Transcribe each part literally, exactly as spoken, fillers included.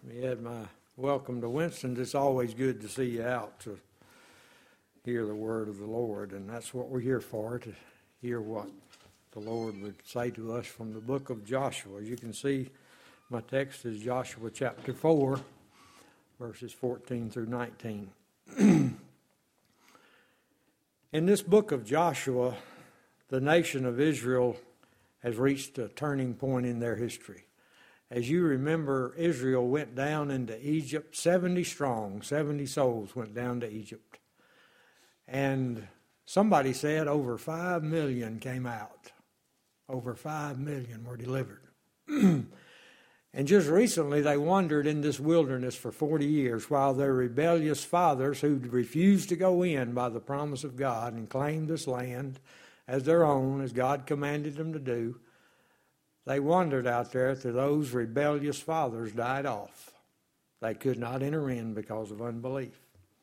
You had my welcome to Winston. It's always good to see you out to hear the word of the Lord, and that's what we're here for, to hear what the Lord would say to us from the book of Joshua. As you can see, my text is Joshua chapter four, verses fourteen through nineteen. In this book of Joshua, the nation of Israel has reached a turning point in their history. As you remember, Israel went down into Egypt, seventy strong, seventy souls went down to Egypt. And somebody said over five million came out. Over five million were delivered. And just recently they wandered in this wilderness for forty years while their rebellious fathers, who refused to go in by the promise of God and claim this land as their own, as God commanded them to do, they wandered out there till those rebellious fathers died off. They could not enter in because of unbelief.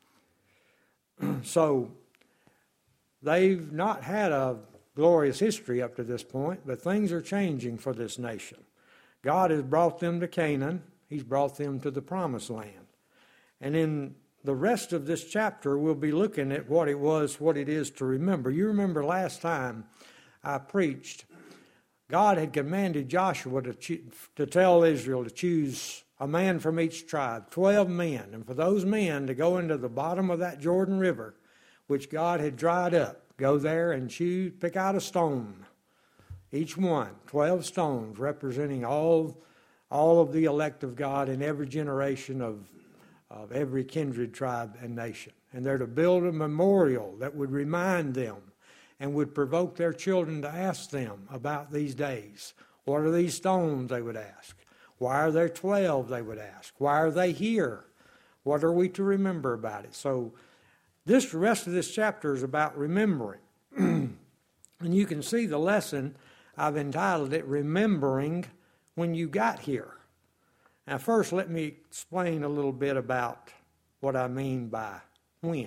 So they've not had a glorious history up to this point, but things are changing for this nation. God has brought them to Canaan. He's brought them to the promised land. And in the rest of this chapter, we'll be looking at what it was, what it is to remember. You remember last time I preached, God had commanded Joshua to, cho- to tell Israel to choose a man from each tribe, twelve men, and for those men to go into the bottom of that Jordan River, which God had dried up, go there and choose, pick out a stone, each one, twelve stones representing all, all of the elect of God in every generation of, of every kindred, tribe, and nation. And they're to build a memorial that would remind them and would provoke their children to ask them about these days. What are these stones, they would ask. Why are there twelve, they would ask. Why are they here? What are we to remember about it? So this the rest of this chapter is about remembering. And you can see the lesson, I've entitled it, Remembering When You Got Here. Now first let me explain a little bit about what I mean by when.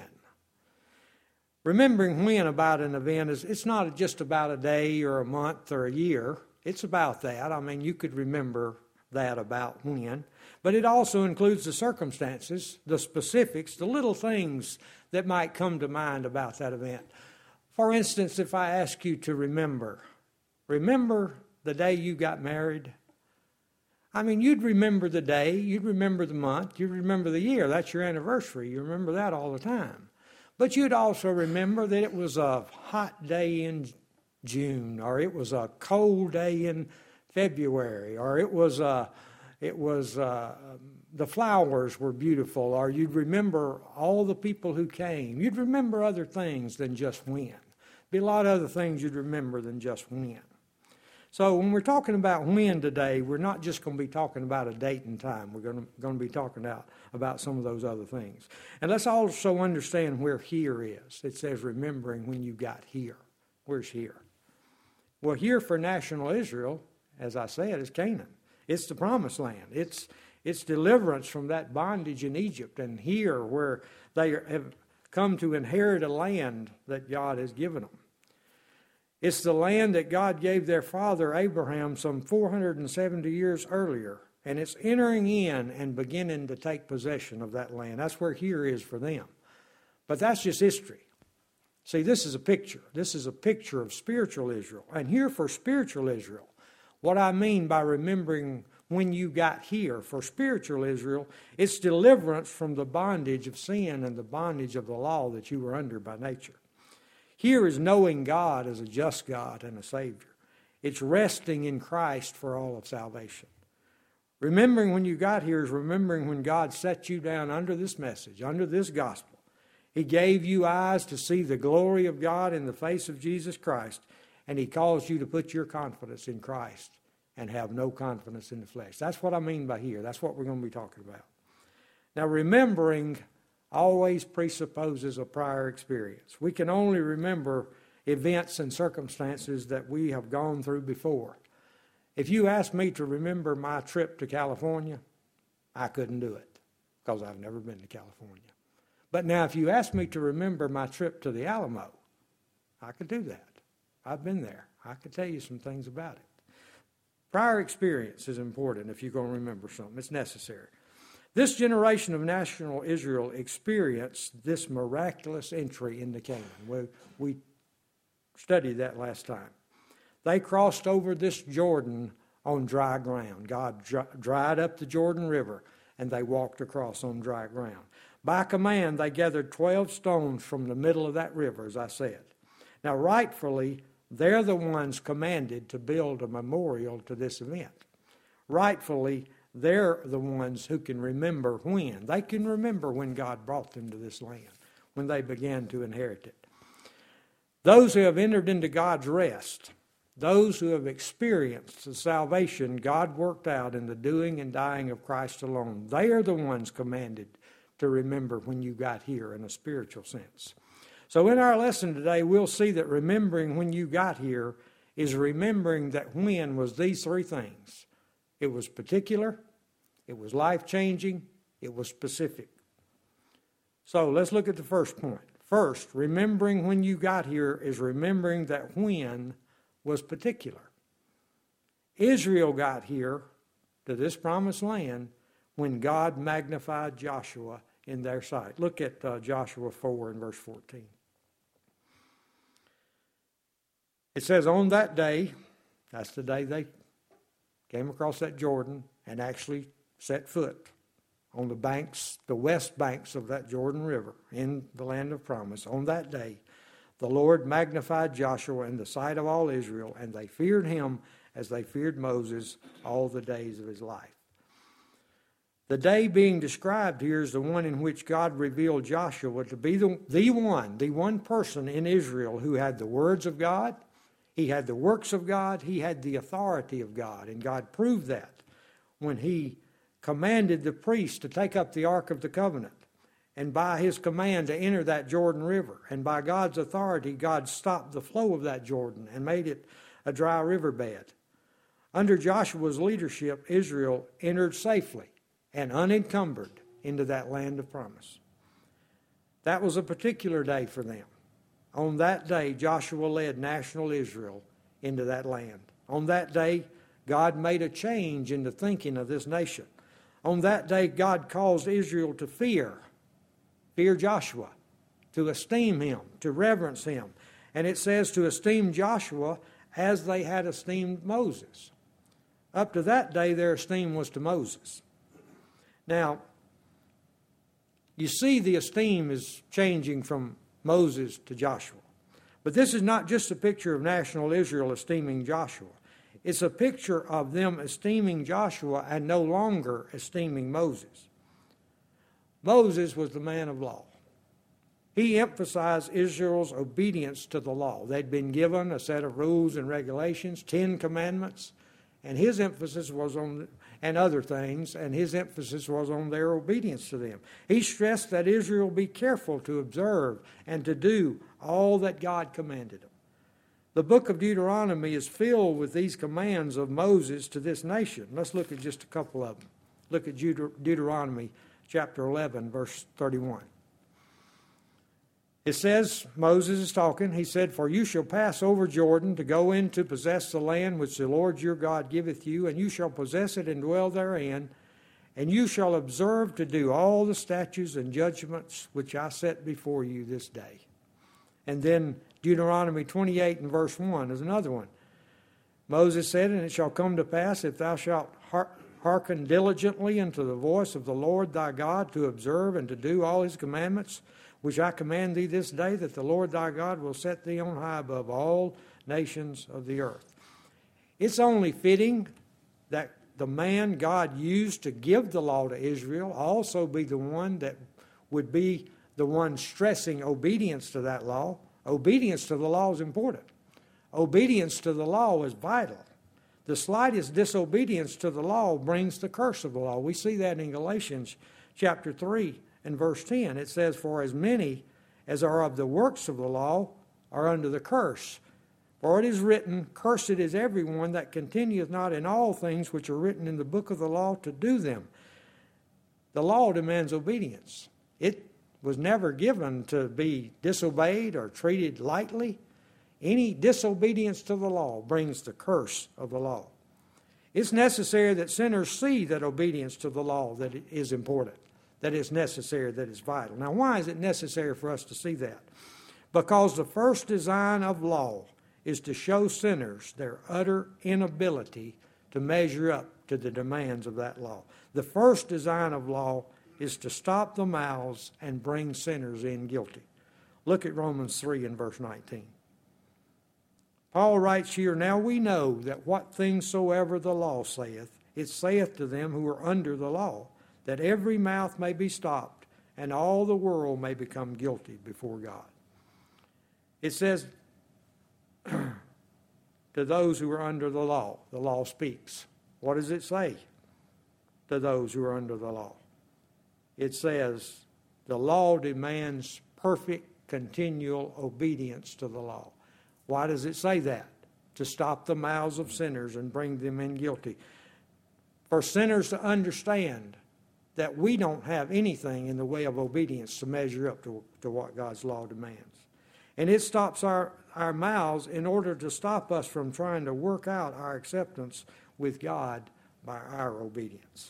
Remembering when about an event is, it's not just about a day or a month or a year. It's about that. I mean, you could remember that about when. But it also includes the circumstances, the specifics, the little things that might come to mind about that event. For instance, if I ask you to remember, remember the day you got married. I mean, you'd remember the day, you'd remember the month, you'd remember the year. That's your anniversary. You remember that all the time. But you'd also remember that it was a hot day in June, or it was a cold day in February, or it was a, it was a, the flowers were beautiful, or you'd remember all the people who came. You'd remember other things than just when. Be a lot of other things you'd remember than just when. So when we're talking about when today, we're not just going to be talking about a date and time. We're going to, going to be talking about, about some of those other things. And let's also understand where here is. It says remembering when you got here. Where's here? Well, here for national Israel, as I said, is Canaan. It's the promised land. It's, it's deliverance from that bondage in Egypt. And here where they have come to inherit a land that God has given them. It's the land that God gave their father Abraham some four hundred seventy years earlier. And it's entering in and beginning to take possession of that land. That's where here is for them. But that's just history. See, this is a picture. This is a picture of spiritual Israel. And here for spiritual Israel, what I mean by remembering when you got here for spiritual Israel, it's deliverance from the bondage of sin and the bondage of the law that you were under by nature. Here is knowing God as a just God and a Savior. It's resting in Christ for all of salvation. Remembering when you got here is remembering when God set you down under this message, under this gospel. He gave you eyes to see the glory of God in the face of Jesus Christ, and He caused you to put your confidence in Christ and have no confidence in the flesh. That's what I mean by here. That's what we're going to be talking about. Now, remembering always presupposes a prior experience. We can only remember events and circumstances that we have gone through before. If you asked me to remember my trip to California, I couldn't do it because I've never been to California. But now if you asked me to remember my trip to the Alamo, I could do that. I've been there. I could tell you some things about it. Prior experience is important if you're going to remember something. It's necessary. This generation of national Israel experienced this miraculous entry into Canaan. We, we studied that last time. They crossed over this Jordan on dry ground. God dry, dried up the Jordan River, and they walked across on dry ground. By command, they gathered twelve stones from the middle of that river, as I said. Now, rightfully, they're the ones commanded to build a memorial to this event. Rightfully, they're the ones who can remember when. They can remember when God brought them to this land, when they began to inherit it. Those who have entered into God's rest, those who have experienced the salvation God worked out in the doing and dying of Christ alone, they are the ones commanded to remember when you got here in a spiritual sense. So in our lesson today, we'll see that remembering when you got here is remembering that when was these three things. It was particular, it was life-changing, it was specific. So let's look at the first point. First, remembering when you got here is remembering that when was particular. Israel got here to this promised land when God magnified Joshua in their sight. Look at uh, Joshua four and verse fourteen. It says, on that day, that's the day they came across that Jordan and actually set foot on the banks, the west banks of that Jordan River in the land of promise. On that day, the Lord magnified Joshua in the sight of all Israel, and they feared him as they feared Moses all the days of his life. The day being described here is the one in which God revealed Joshua to be the, the one, the one person in Israel who had the words of God, he had the works of God, he had the authority of God, and God proved that when he commanded the priests to take up the Ark of the Covenant, and by his command to enter that Jordan River, and by God's authority, God stopped the flow of that Jordan and made it a dry riverbed. Under Joshua's leadership, Israel entered safely and unencumbered into that land of promise. That was a particular day for them. On that day, Joshua led national Israel into that land. On that day, God made a change in the thinking of this nation. On that day, God caused Israel to fear, fear Joshua, to esteem him, to reverence him. And it says to esteem Joshua as they had esteemed Moses. Up to that day, their esteem was to Moses. Now, you see the esteem is changing from Moses to Joshua. But this is not just a picture of national Israel esteeming Joshua. It's a picture of them esteeming Joshua and no longer esteeming Moses. Moses was the man of law. He emphasized Israel's obedience to the law. They'd been given a set of rules and regulations, Ten Commandments, and his emphasis was on, and other things, and his emphasis was on their obedience to them. He stressed that Israel be careful to observe and to do all that God commanded them. The book of Deuteronomy is filled with these commands of Moses to this nation. Let's look at just a couple of them. Look at Deut- Deuteronomy chapter eleven, verse thirty-one. It says, Moses is talking, he said, for you shall pass over Jordan to go in to possess the land which the Lord your God giveth you, and you shall possess it and dwell therein, and you shall observe to do all the statutes and judgments which I set before you this day. And then Deuteronomy twenty-eight and verse one is another one. Moses said, and it shall come to pass, if thou shalt hearken diligently unto the voice of the Lord thy God, to observe and to do all his commandments, which I command thee this day, that the Lord thy God will set thee on high above all nations of the earth. It's only fitting that the man God used to give the law to Israel also be the one that would be the one stressing obedience to that law. Obedience to the law is important. Obedience to the law is vital. The slightest disobedience to the law brings the curse of the law. We see that in Galatians chapter three and verse ten. It says, for as many as are of the works of the law are under the curse. For it is written, cursed is everyone that continueth not in all things which are written in the book of the law to do them. The law demands obedience. It was never given to be disobeyed or treated lightly. Any disobedience to the law brings the curse of the law. It's necessary that sinners see that obedience to the law that it is important, that it's necessary, that it's vital. Now, why is it necessary for us to see that? Because the first design of law is to show sinners their utter inability to measure up to the demands of that law. The first design of law is to stop the mouths and bring sinners in guilty. Look at Romans three and verse nineteen. Paul writes here, "Now we know that what things soever the law saith, it saith to them who are under the law, that every mouth may be stopped, and all the world may become guilty before God." It says to those who are under the law, the law speaks. What does it say to those who are under the law? It says the law demands perfect, continual obedience to the law. Why does it say that? To stop the mouths of sinners and bring them in guilty. For sinners to understand that we don't have anything in the way of obedience to measure up to, to what God's law demands. And it stops our, our mouths in order to stop us from trying to work out our acceptance with God by our obedience.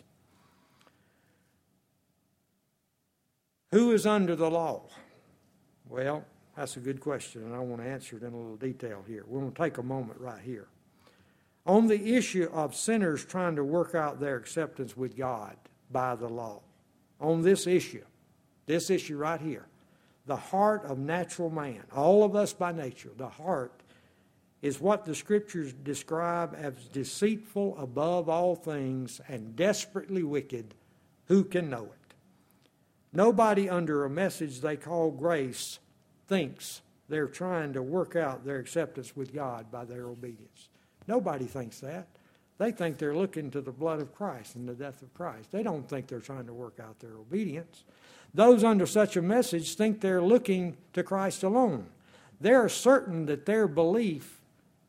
Who is under the law? Well, that's a good question, and I want to answer it in a little detail here. We're going to take a moment right here. On the issue of sinners trying to work out their acceptance with God by the law, on this issue, this issue right here, the heart of natural man, all of us by nature, the heart is what the Scriptures describe as deceitful above all things and desperately wicked. Who can know it? Nobody under a message they call grace thinks they're trying to work out their acceptance with God by their obedience. Nobody thinks that. They think they're looking to the blood of Christ and the death of Christ. They don't think they're trying to work out their obedience. Those under such a message think they're looking to Christ alone. They're certain that their belief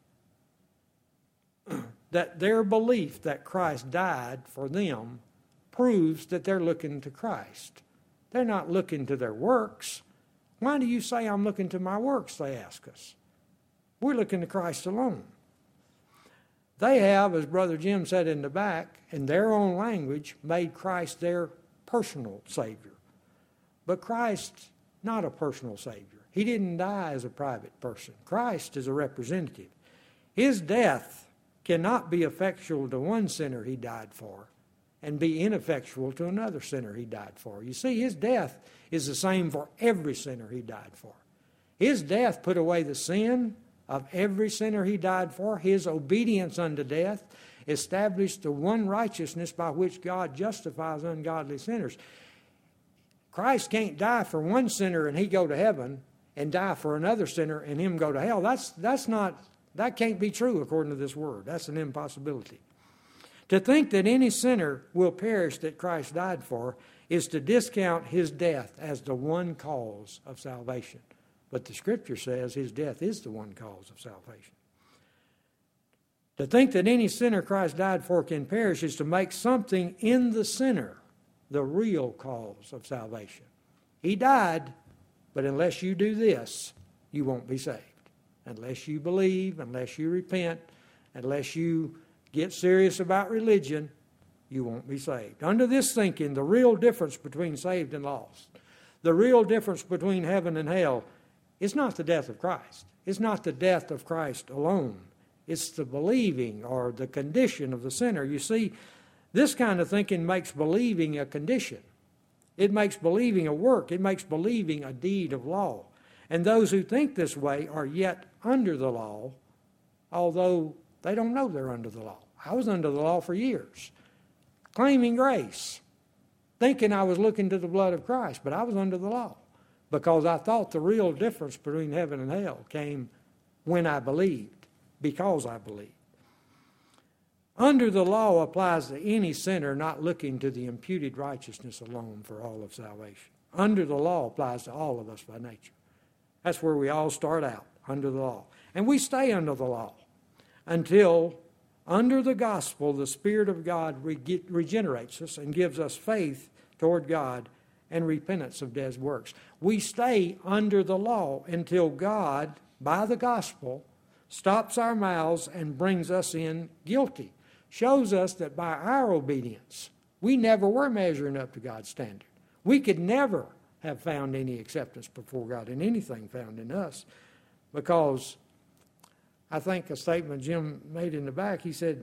that their belief that Christ died for them proves that they're looking to Christ. They're not looking to their works. Why do you say I'm looking to my works, they ask us. We're looking to Christ alone. They have, as Brother Jim said in the back, in their own language, made Christ their personal Savior. But Christ's not a personal Savior. He didn't die as a private person. Christ is a representative. His death cannot be effectual to one sinner he died for and be ineffectual to another sinner he died for. You see, his death is the same for every sinner he died for. His death put away the sin of every sinner he died for. His obedience unto death established the one righteousness by which God justifies ungodly sinners. Christ can't die for one sinner and he go to heaven and die for another sinner and him go to hell. That's, that's not, that can't be true according to this word. That's an impossibility. To think that any sinner will perish that Christ died for is to discount his death as the one cause of salvation. But the Scripture says his death is the one cause of salvation. To think that any sinner Christ died for can perish is to make something in the sinner the real cause of salvation. He died, but unless you do this, you won't be saved. Unless you believe, unless you repent, unless you get serious about religion, you won't be saved. Under this thinking, the real difference between saved and lost, the real difference between heaven and hell, is not the death of Christ. It's not the death of Christ alone. It's the believing or the condition of the sinner. You see, this kind of thinking makes believing a condition. It makes believing a work. It makes believing a deed of law. And those who think this way are yet under the law, although they don't know they're under the law. I was under the law for years, claiming grace, thinking I was looking to the blood of Christ, but I was under the law because I thought the real difference between heaven and hell came when I believed, because I believed. Under the law applies to any sinner not looking to the imputed righteousness alone for all of salvation. Under the law applies to all of us by nature. That's where we all start out, under the law. And we stay under the law until, under the gospel, the Spirit of God rege- regenerates us and gives us faith toward God and repentance of dead works. We stay under the law until God, by the gospel, stops our mouths and brings us in guilty. shows us that by our obedience, we never were measuring up to God's standard. We could never have found any acceptance before God in anything found in us, because I think a statement Jim made in the back, he said,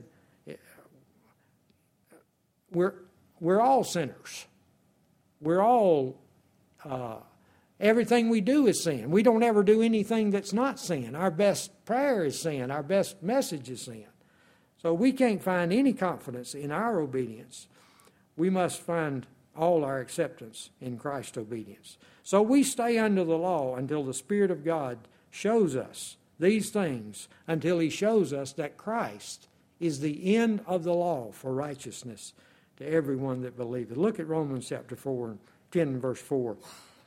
we're, we're all sinners. We're all, uh, everything we do is sin. We don't ever do anything that's not sin. Our best prayer is sin. Our best message is sin. So we can't find any confidence in our obedience. We must find all our acceptance in Christ's obedience. So we stay under the law until the Spirit of God shows us these things, until He shows us that Christ is the end of the law for righteousness to everyone that believeth. Look at Romans chapter four, ten and verse four.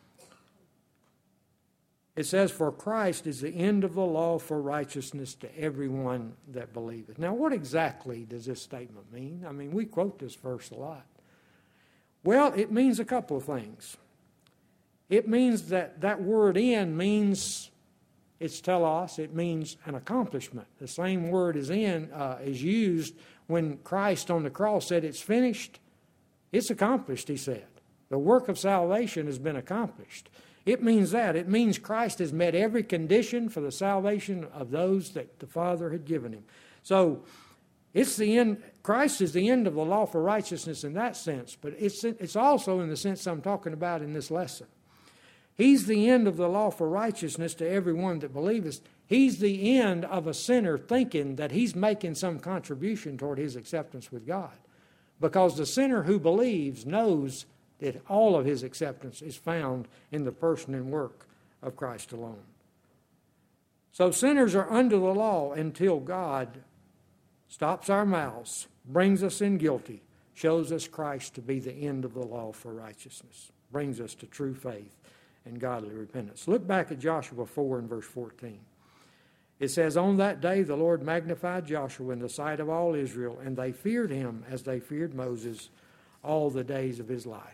It says, for Christ is the end of the law for righteousness to everyone that believeth. Now, what exactly does this statement mean? I mean, we quote this verse a lot. Well, it means a couple of things. It means that that word "in" means, it's telos, it means an accomplishment. The same word as "in" uh, is used when Christ on the cross said, it's finished. It's accomplished, He said. The work of salvation has been accomplished. It means that. It means Christ has met every condition for the salvation of those that the Father had given Him. So, it's the end. Christ is the end of the law for righteousness in that sense, but it's, it's also in the sense I'm talking about in this lesson. He's the end of the law for righteousness to everyone that believeth. He's the end of a sinner thinking that he's making some contribution toward his acceptance with God. Because the sinner who believes knows that all of his acceptance is found in the person and work of Christ alone. So sinners are under the law until God stops our mouths, brings us in guilty, shows us Christ to be the end of the law for righteousness, brings us to true faith and godly repentance. Look back at Joshua four and verse fourteen. It says, on that day the Lord magnified Joshua in the sight of all Israel, and they feared him as they feared Moses all the days of his life.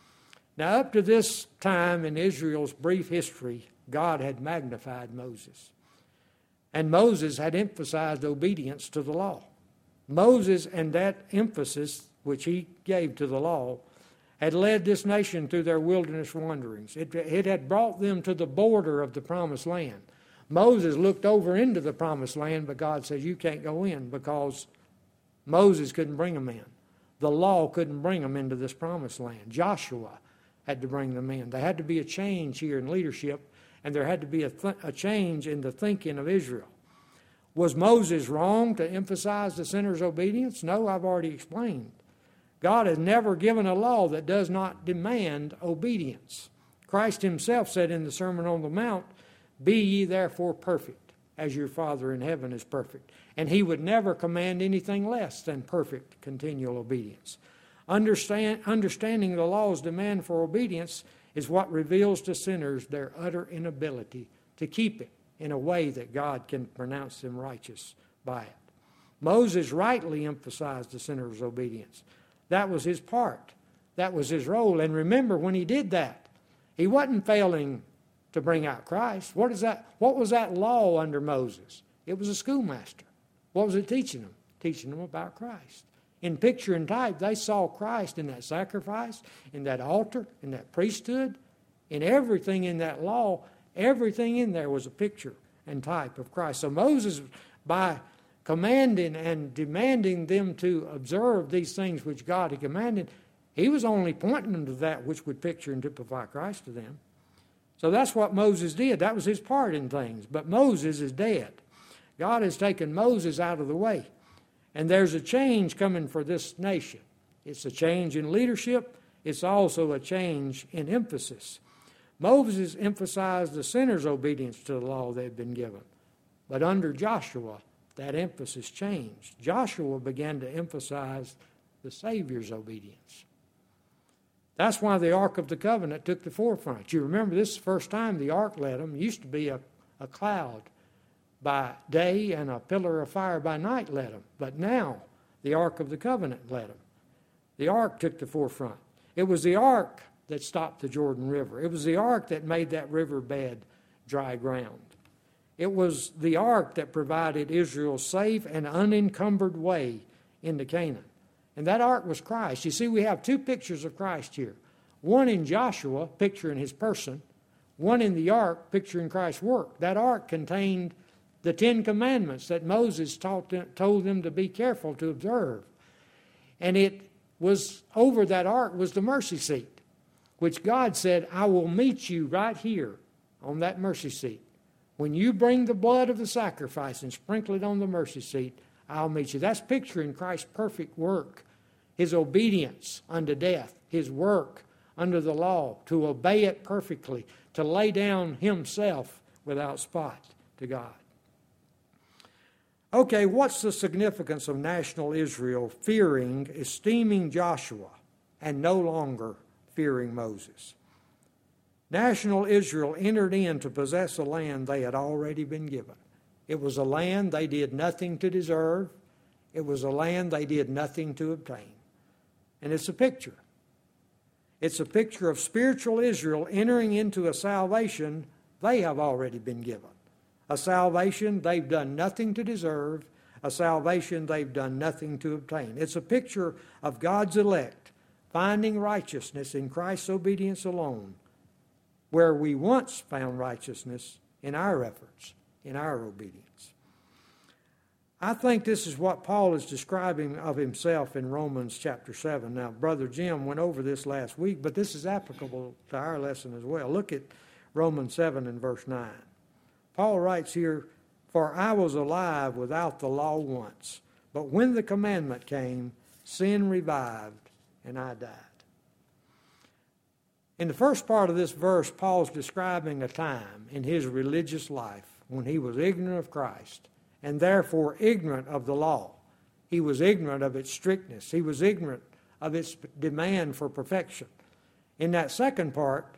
Now, up to this time in Israel's brief history, God had magnified Moses. And Moses had emphasized obedience to the law. Moses and that emphasis, which he gave to the law, had led this nation through their wilderness wanderings. It, it had brought them to the border of the promised land. Moses looked over into the promised land, but God says, you can't go in, because Moses couldn't bring them in. The law couldn't bring them into this promised land. Joshua had to bring them in. There had to be a change here in leadership, and there had to be a, th- a change in the thinking of Israel. Was Moses wrong to emphasize the sinner's obedience? No, I've already explained. God has never given a law that does not demand obedience. Christ Himself said in the Sermon on the Mount, be ye therefore perfect, as your Father in heaven is perfect. And He would never command anything less than perfect continual obedience. Understand, understanding the law's demand for obedience is what reveals to sinners their utter inability to keep it in a way that God can pronounce them righteous by it. Moses rightly emphasized the sinner's obedience. That was his part. That was his role. And remember, when he did that, he wasn't failing to bring out Christ. What is that? What was that law under Moses? It was a schoolmaster. What was it teaching them? Teaching them about Christ. In picture and type, they saw Christ in that sacrifice, in that altar, in that priesthood, in everything in that law. Everything in there was a picture and type of Christ. So Moses, by commanding and demanding them to observe these things which God had commanded, he was only pointing them to that which would picture and typify Christ to them. So that's what Moses did. That was his part in things. But Moses is dead. God has taken Moses out of the way. And there's a change coming for this nation. It's a change in leadership. It's also a change in emphasis. Moses emphasized the sinner's obedience to the law they had been given. But under Joshua, that emphasis changed. Joshua began to emphasize the Savior's obedience. That's why the Ark of the Covenant took the forefront. You remember, this is the first time the Ark led them. It used to be a, a cloud by day and a pillar of fire by night led them. But now, the Ark of the Covenant led them. The Ark took the forefront. It was the Ark that stopped the Jordan River. It was the Ark that made that riverbed dry ground. It was the Ark that provided Israel safe and unencumbered way into Canaan. And that ark was Christ. You see, we have two pictures of Christ here. One in Joshua, picturing his person. One in the ark, picturing Christ's work. That ark contained the Ten Commandments that Moses taught them, told them to be careful to observe. And it was, over that ark was the mercy seat, which God said, I will meet you right here on that mercy seat. When you bring the blood of the sacrifice and sprinkle it on the mercy seat, I'll meet you. That's picturing Christ's perfect work, his obedience unto death, his work under the law, to obey it perfectly, to lay down himself without spot to God. Okay, what's the significance of national Israel fearing, esteeming Joshua, and no longer fearing Moses? National Israel entered in to possess a land they had already been given. It was a land they did nothing to deserve. It was a land they did nothing to obtain. And it's a picture. It's a picture of spiritual Israel entering into a salvation they have already been given. A salvation they've done nothing to deserve, a salvation they've done nothing to obtain. It's a picture of God's elect finding righteousness in Christ's obedience alone, where we once found righteousness in our efforts, in our obedience. I think this is what Paul is describing of himself in Romans chapter seven. Now, Brother Jim went over this last week, but this is applicable to our lesson as well. Look at Romans seven and verse nine. Paul writes here, For I was alive without the law once, but when the commandment came, sin revived, and I died. In the first part of this verse, Paul's describing a time in his religious life when he was ignorant of Christ, and therefore ignorant of the law. He was ignorant of its strictness. He was ignorant of its demand for perfection. In that second part,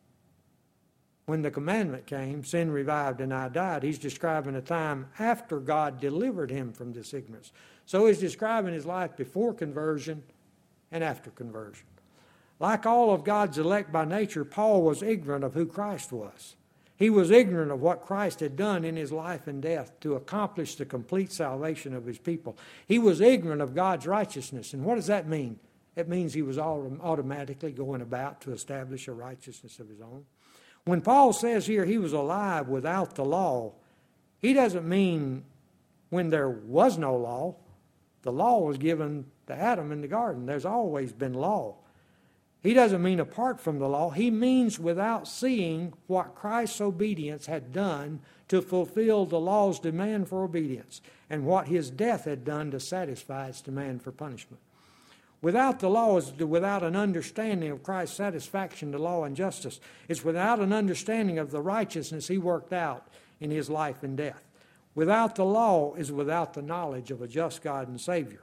when the commandment came, sin revived and I died, he's describing a time after God delivered him from this ignorance. So he's describing his life before conversion and after conversion. Like all of God's elect by nature, Paul was ignorant of who Christ was. He was ignorant of what Christ had done in his life and death to accomplish the complete salvation of his people. He was ignorant of God's righteousness. And what does that mean? It means he was automatically going about to establish a righteousness of his own. When Paul says here he was alive without the law, he doesn't mean when there was no law. The law was given to Adam in the garden. There's always been law. He doesn't mean apart from the law. He means without seeing what Christ's obedience had done to fulfill the law's demand for obedience and what his death had done to satisfy its demand for punishment. Without the law is without an understanding of Christ's satisfaction to law and justice. It's without an understanding of the righteousness he worked out in his life and death. Without the law is without the knowledge of a just God and Savior.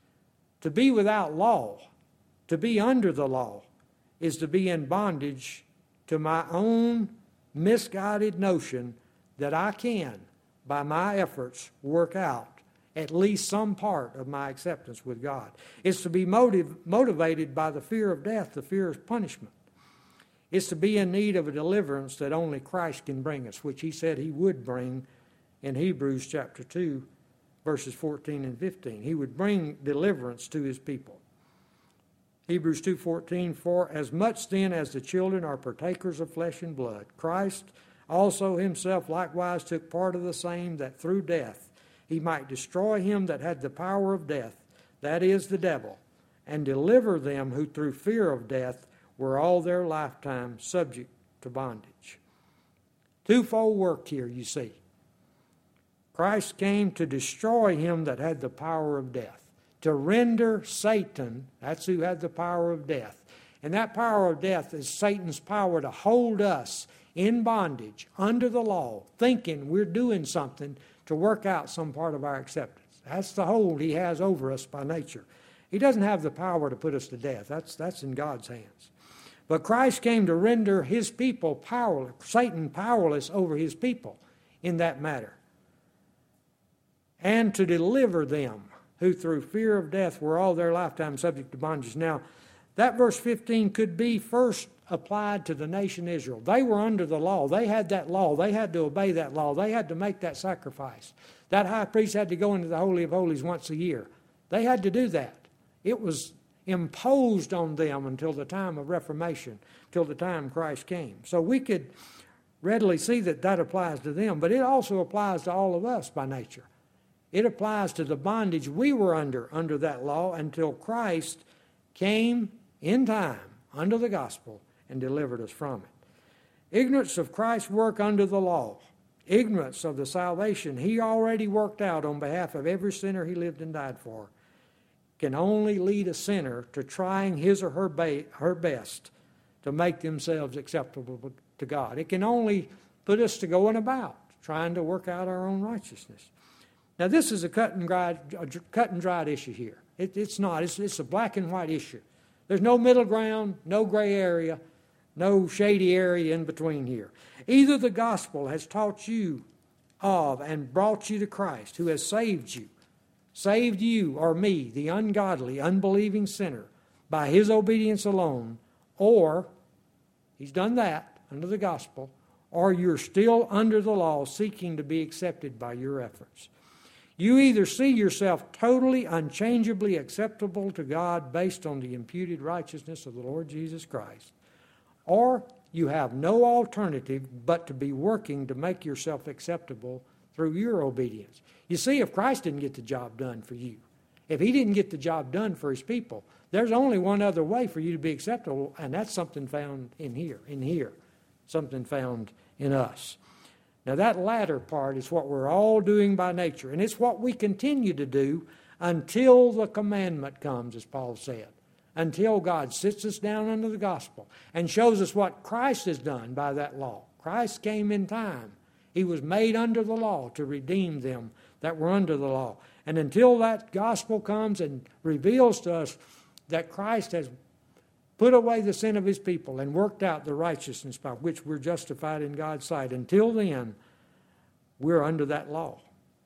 To be without law, to be under the law, is to be in bondage to my own misguided notion that I can, by my efforts, work out at least some part of my acceptance with God. It's to be motiv- motivated by the fear of death, the fear of punishment. It's to be in need of a deliverance that only Christ can bring us, which he said he would bring in Hebrews chapter two, verses fourteen and fifteen. He would bring deliverance to his people. Hebrews two fourteen, For as much then as the children are partakers of flesh and blood, Christ also himself likewise took part of the same, that through death he might destroy him that had the power of death, that is, the devil, and deliver them who through fear of death were all their lifetime subject to bondage. Twofold work here, you see. Christ came to destroy him that had the power of death, to render Satan, that's who had the power of death. And that power of death is Satan's power to hold us in bondage under the law, thinking we're doing something to work out some part of our acceptance. That's the hold he has over us by nature. He doesn't have the power to put us to death. That's, that's in God's hands. But Christ came to render his people powerless, Satan powerless over his people in that matter, and to deliver them who through fear of death were all their lifetime subject to bondage. Now, that verse fifteen could be first applied to the nation Israel. They were under the law. They had that law. They had to obey that law. They had to make that sacrifice. That high priest had to go into the Holy of Holies once a year. They had to do that. It was imposed on them until the time of Reformation, till the time Christ came. So we could readily see that that applies to them, but it also applies to all of us by nature. It applies to the bondage we were under, under that law, until Christ came in time under the gospel and delivered us from it. Ignorance of Christ's work under the law, ignorance of the salvation He already worked out on behalf of every sinner He lived and died for, can only lead a sinner to trying his or her, ba- her best to make themselves acceptable to God. It can only put us to going about, trying to work out our own righteousness. Now, this is a cut and dried, a cut and dried issue here. It, it's not. It's, it's a black and white issue. There's no middle ground, no gray area, no shady area in between here. Either the gospel has taught you of and brought you to Christ, who has saved you, saved you or me, the ungodly, unbelieving sinner, by His obedience alone, or He's done that under the gospel, or you're still under the law seeking to be accepted by your efforts. You either see yourself totally, unchangeably acceptable to God based on the imputed righteousness of the Lord Jesus Christ, or you have no alternative but to be working to make yourself acceptable through your obedience. You see, if Christ didn't get the job done for you, if He didn't get the job done for His people, there's only one other way for you to be acceptable, and that's something found in here, in here, something found in us. Now, that latter part is what we're all doing by nature, and it's what we continue to do until the commandment comes, as Paul said, until God sits us down under the gospel and shows us what Christ has done by that law. Christ came in time. He was made under the law to redeem them that were under the law. And until that gospel comes and reveals to us that Christ has put away the sin of His people and worked out the righteousness by which we're justified in God's sight, until then, we're under that law.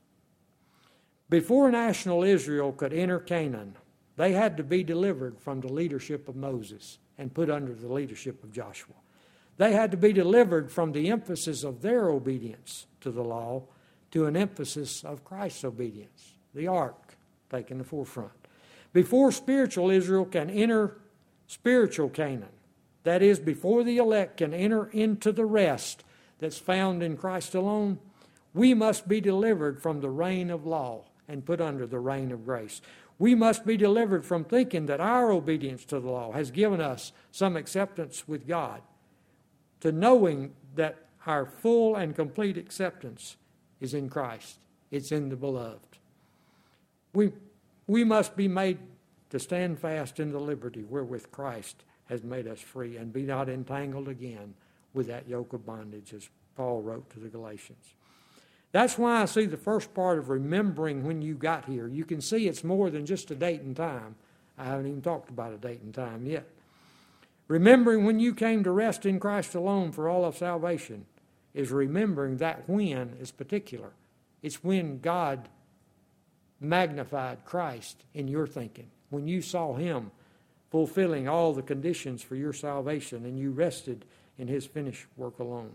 Before national Israel could enter Canaan, they had to be delivered from the leadership of Moses and put under the leadership of Joshua. They had to be delivered from the emphasis of their obedience to the law to an emphasis of Christ's obedience, the ark taking the forefront. Before spiritual Israel can enter spiritual Canaan, that is, before the elect can enter into the rest that's found in Christ alone, we must be delivered from the reign of law and put under the reign of grace. We must be delivered from thinking that our obedience to the law has given us some acceptance with God, to knowing that our full and complete acceptance is in Christ. It's in the beloved. We, we must be made to stand fast in the liberty wherewith Christ has made us free, and be not entangled again with that yoke of bondage, as Paul wrote to the Galatians. That's why I see the first part of remembering when you got here. You can see it's more than just a date and time. I haven't even talked about a date and time yet. Remembering when you came to rest in Christ alone for all of salvation is remembering that when is particular. It's when God magnified Christ in your thinking, when you saw Him fulfilling all the conditions for your salvation and you rested in His finished work alone.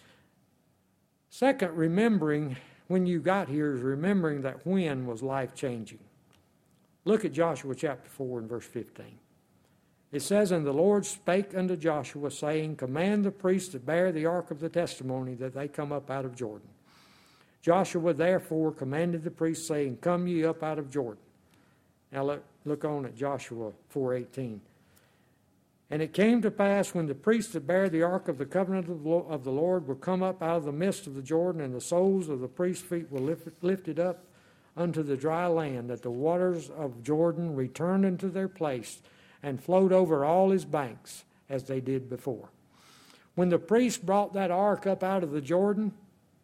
Second, remembering when you got here is remembering that when was life-changing. Look at Joshua chapter four and verse fifteen. It says, "And the Lord spake unto Joshua, saying, Command the priests to bear the ark of the testimony, that they come up out of Jordan. Joshua therefore commanded the priests, saying, Come ye up out of Jordan." Now look, look on at Joshua four eighteen. "And it came to pass, when the priests that bear the ark of the covenant of the Lord were come up out of the midst of the Jordan, and the soles of the priests' feet were lift, lifted up unto the dry land, that the waters of Jordan returned into their place, and flowed over all his banks, as they did before." When the priests brought that ark up out of the Jordan,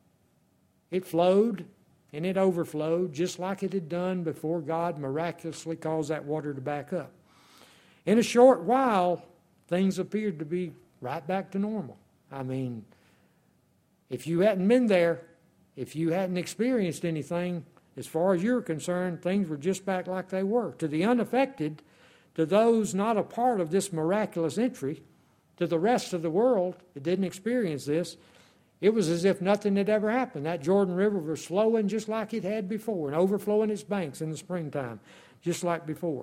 it flowed and it overflowed just like it had done before God miraculously caused that water to back up. In a short while, things appeared to be right back to normal. I mean, if you hadn't been there, if you hadn't experienced anything, as far as you're concerned, things were just back like they were. To the unaffected, to those not a part of this miraculous entry, to the rest of the world that didn't experience this, it was as if nothing had ever happened. That Jordan River was flowing just like it had before and overflowing its banks in the springtime. just like before.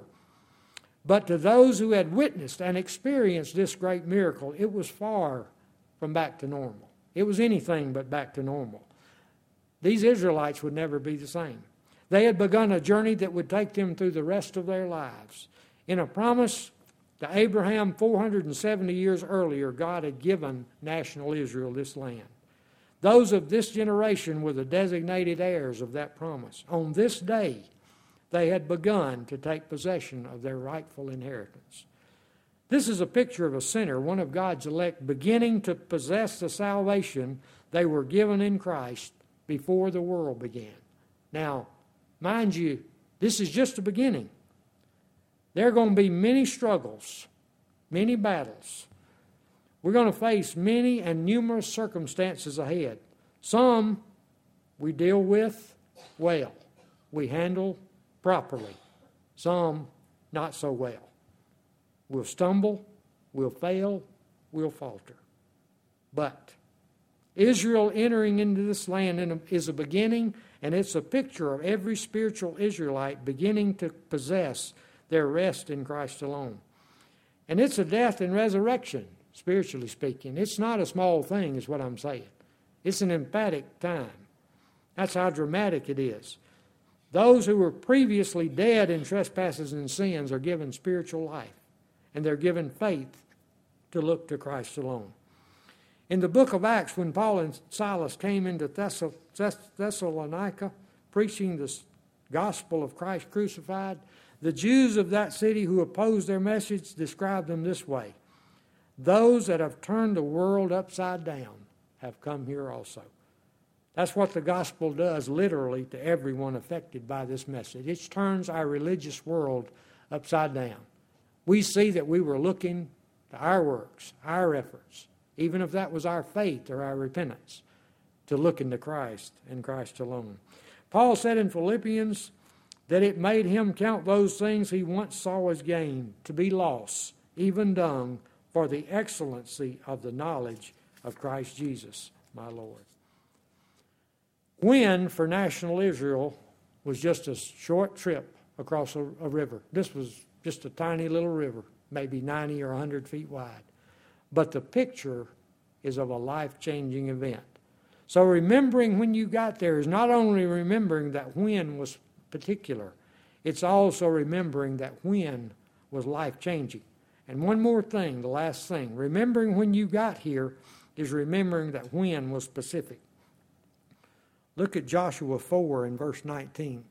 But to those who had witnessed and experienced this great miracle, it was far from back to normal. It was anything but back to normal. These Israelites would never be the same. They had begun a journey that would take them through the rest of their lives. In a promise to Abraham four hundred seventy years earlier, God had given national Israel this land. Those of this generation were the designated heirs of that promise. On this day, they had begun to take possession of their rightful inheritance. This is a picture of a sinner, one of God's elect, beginning to possess the salvation they were given in Christ before the world began. Now, mind you, this is just the beginning. There are going to be many struggles, many battles. We're going to face many and numerous circumstances ahead. Some we deal with well. We handle properly. Some not so well. We'll stumble, we'll fail, we'll falter. But Israel entering into this land is a beginning, and it's a picture of every spiritual Israelite beginning to possess their rest in Christ alone. And it's a death and resurrection, spiritually speaking. It's not a small thing, is what I'm saying. It's an emphatic time. That's how dramatic it is. Those who were previously dead in trespasses and sins are given spiritual life, and they're given faith to look to Christ alone. In the book of Acts, when Paul and Silas came into Thessalonica, preaching the gospel of Christ crucified, the Jews of that city who opposed their message described them this way: those that have turned the world upside down have come here also. That's what the gospel does literally to everyone affected by this message. It turns our religious world upside down. We see that we were looking to our works, our efforts, even if that was our faith or our repentance, to look into Christ and Christ alone. Paul said in Philippians that it made him count those things he once saw as gain to be loss, even dung, for the excellency of the knowledge of Christ Jesus, my Lord. When, for national Israel, was just a short trip across a, a river. This was just a tiny little river, maybe ninety or one hundred feet wide. But the picture is of a life-changing event. So remembering when you got there is not only remembering that when was particular, it's also remembering that when was life-changing. And one more thing, the last thing, remembering when you got here is remembering that when was specific. Look at Joshua four in verse nineteen.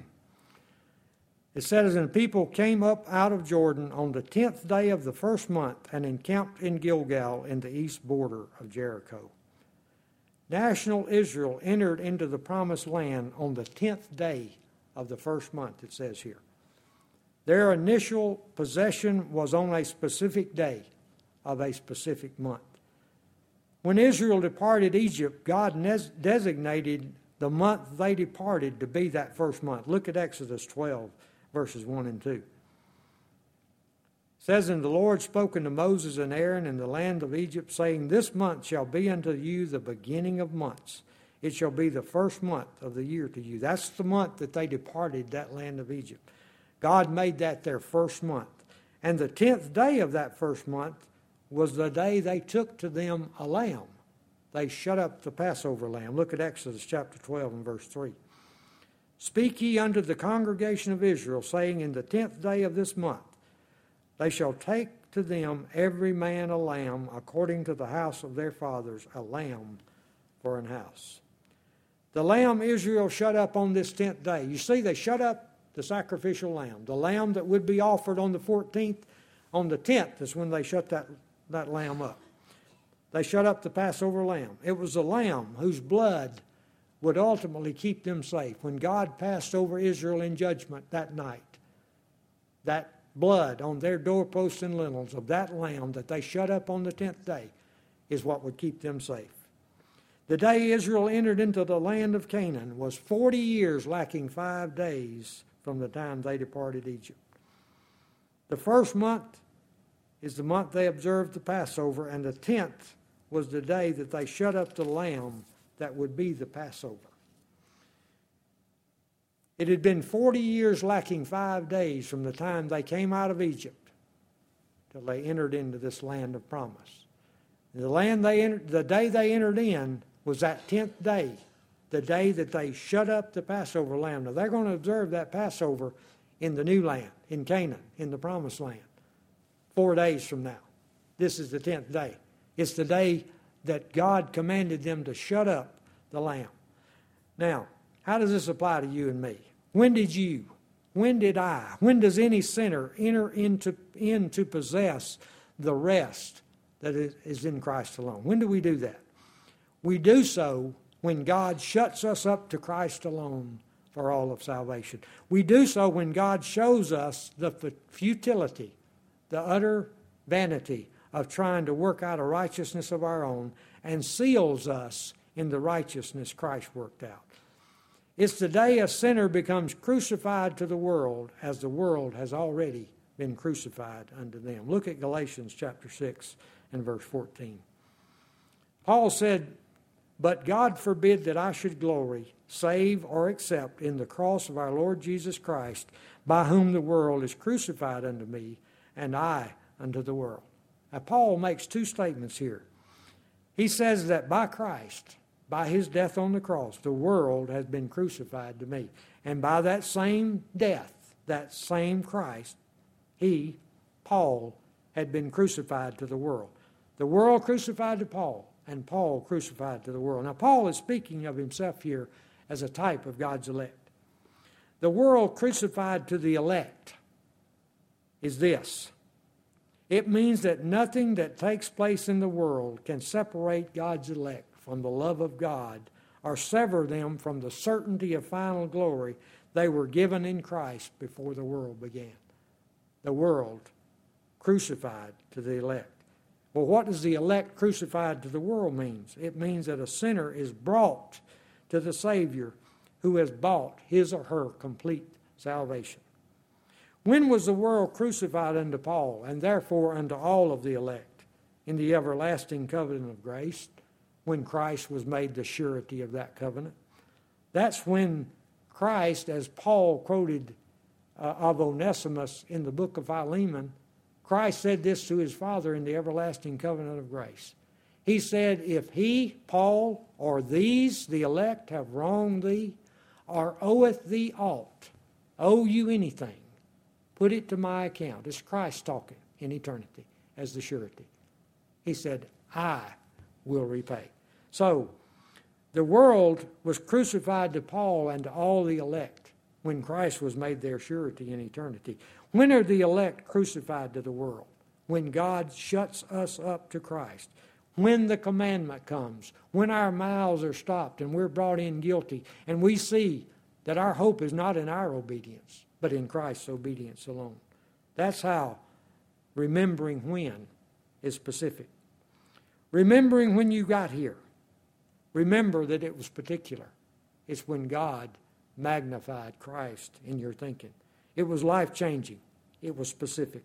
It says, and the people came up out of Jordan on the tenth day of the first month and encamped in Gilgal in the east border of Jericho. National Israel entered into the promised land on the tenth day of the first month, it says here. Their initial possession was on a specific day of a specific month. When Israel departed Egypt, God designated the month they departed to be that first month. Look at Exodus twelve, verses one and two. It says, and the Lord spoke unto Moses and Aaron in the land of Egypt, saying, this month shall be unto you the beginning of months. It shall be the first month of the year to you. That's the month that they departed that land of Egypt. God made that their first month. And the tenth day of that first month was the day they took to them a lamb. They shut up the Passover lamb. Look at Exodus chapter twelve and verse three. Speak ye unto the congregation of Israel, saying, in the tenth day of this month they shall take to them every man a lamb according to the house of their fathers, a lamb for an house. The lamb Israel shut up on this tenth day. You see, they shut up the sacrificial lamb. The lamb that would be offered on the fourteenth, on the tenth is when they shut that that lamb up. They shut up the Passover lamb. It was the lamb whose blood would ultimately keep them safe. When God passed over Israel in judgment that night, that blood on their doorposts and lintels of that lamb that they shut up on the tenth day is what would keep them safe. The day Israel entered into the land of Canaan was forty years lacking five days from the time they departed Egypt. The first month is the month they observed the Passover, and the tenth was the day that they shut up the lamb that would be the Passover. It had been forty years lacking five days from the time they came out of Egypt till they entered into this land of promise. The land they entered, the day they entered in was that tenth day, the day that they shut up the Passover lamb. Now they're going to observe that Passover in the new land, in Canaan, in the promised land, four days from now. This is the tenth day. It's the day that God commanded them to shut up the lamb. Now, how does this apply to you and me? When did you, when did I, when does any sinner enter into, in to possess the rest that is in Christ alone? When do we do that? We do so when God shuts us up to Christ alone for all of salvation. We do so when God shows us the futility, the utter vanity of trying to work out a righteousness of our own, and seals us in the righteousness Christ worked out. It's the day a sinner becomes crucified to the world as the world has already been crucified unto them. Look at Galatians chapter six and verse fourteen. Paul said, "But God forbid that I should glory, save or except in the cross of our Lord Jesus Christ, by whom the world is crucified unto me, and I unto the world." Now Paul makes two statements here. He says that by Christ, by his death on the cross, the world has been crucified to me. And by that same death, that same Christ, he, Paul, had been crucified to the world. The world crucified to Paul, and Paul crucified to the world. Now Paul is speaking of himself here as a type of God's elect. The world crucified to the elect is this. It means that nothing that takes place in the world can separate God's elect from the love of God or sever them from the certainty of final glory they were given in Christ before the world began. The world crucified to the elect. Well, what does the elect crucified to the world mean? It means that a sinner is brought to the Savior who has bought his or her complete salvation. When was the world crucified unto Paul, and therefore unto all of the elect? In the everlasting covenant of grace, when Christ was made the surety of that covenant. That's when Christ, as Paul quoted uh, of Onesimus in the book of Philemon, Christ said this to his Father in the everlasting covenant of grace. He said, "If he, Paul, or these, the elect, have wronged thee, or oweth thee aught, owe you anything, put it to my account." It's Christ talking in eternity as the surety. He said, "I will repay." So, the world was crucified to Paul and to all the elect when Christ was made their surety in eternity. When are the elect crucified to the world? When God shuts us up to Christ. When the commandment comes. When our mouths are stopped and we're brought in guilty and we see that our hope is not in our obedience, but in Christ's obedience alone. That's how remembering when is specific. Remembering when you got here. Remember that it was particular. It's when God magnified Christ in your thinking. It was life-changing. It was specific.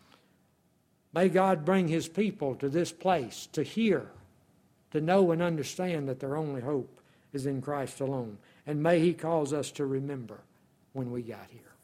May God bring his people to this place to hear, to know and understand that their only hope is in Christ alone. And may he cause us to remember when we got here.